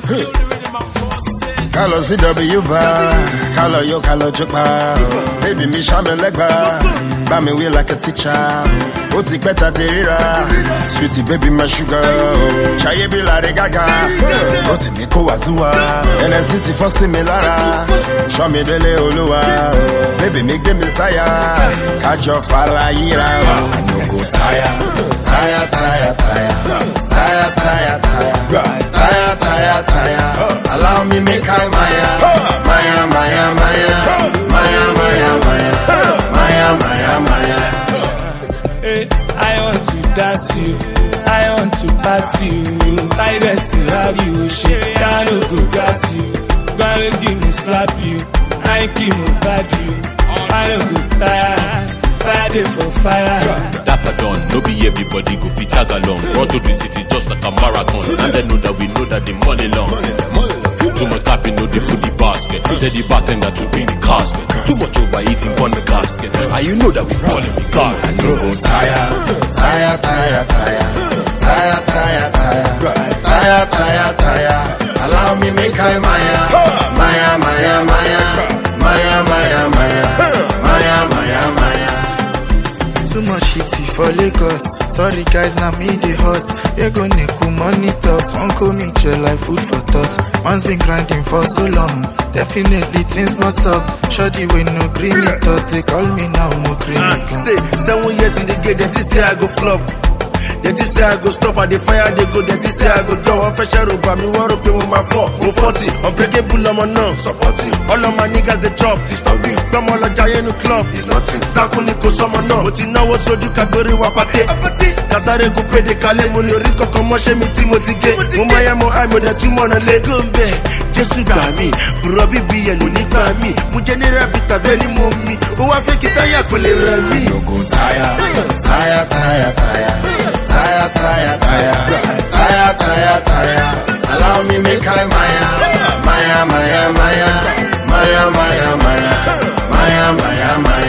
Kalo CW bar, kalo yo, kalo jukba. Baby, me shame legba. Buy me way like a teacher. Oti peta terira. Sweetie baby, my sugar. Chaye be la de gaga. Oti me ko wazua. NSCT for similara. Show me the leolua. Baby, make the messiah. Catch your fire, ira. I no go tire. Tire, tire, tire. Tire, tire, tire. Tire, tire, tire. Allow me make I Maya. Maya, Maya, Maya. Maya, Maya, Maya. Maya, Maya, Maya. Hey, I want to dance you. I want to party you. I bet to have you. Shit, I no go gas you. Gonna give me slap you. I keep me bad you. I no go tire. Friday for fire. Dapper done, no be everybody go be tag along. Run to the city just like a marathon. And they know that we know that the money long. Too much tapping, no the food the basket. Tell the bartender to bring the casket. Too much overeating on the casket. And you know that we balling the car. I no go tire. Tire, tire, tire. Tire, tire, tire. Tire, tire, tire. Allow me make I Maya. Maya, Maya, Maya. Maya, Maya, Maya. Maya, Maya, Maya. Too much shitty for Lagos. Sorry guys, now me the hot. You gonna cool money talks. Won't call me chill like food for thought. Man's been grinding for so long. Definitely things must up. Shorty when no green it us. They call me now more green. Say 7 years in the game, they say I go flop. They say I go stop at the fire, they go, they say I go down. I'm fresh out of me, war up with my 4. I'm 40, unbreakable, I'm on now. Supporting all of my niggas, they chop. It's not me, come on, like giant club. It's nothing. Sakuni ko someone now. But you know what, so you can go to Wapate. Kasare go pay the Kale, money, Rico, come on, shame me, Timothy Gay. Mumaya, I'm with the 2 months late. Come back, just to buy me. For Robbie B and Unique by me. Mujanera Bita, very mommy. Who I fake it, I can live me. No go tire, tire, tire, tire. Tire, tire, tire. Tire, tire, tire. Allow me make I Maya. Maya, Maya, Maya. Maya, Maya, Maya. Maya, Maya, Maya.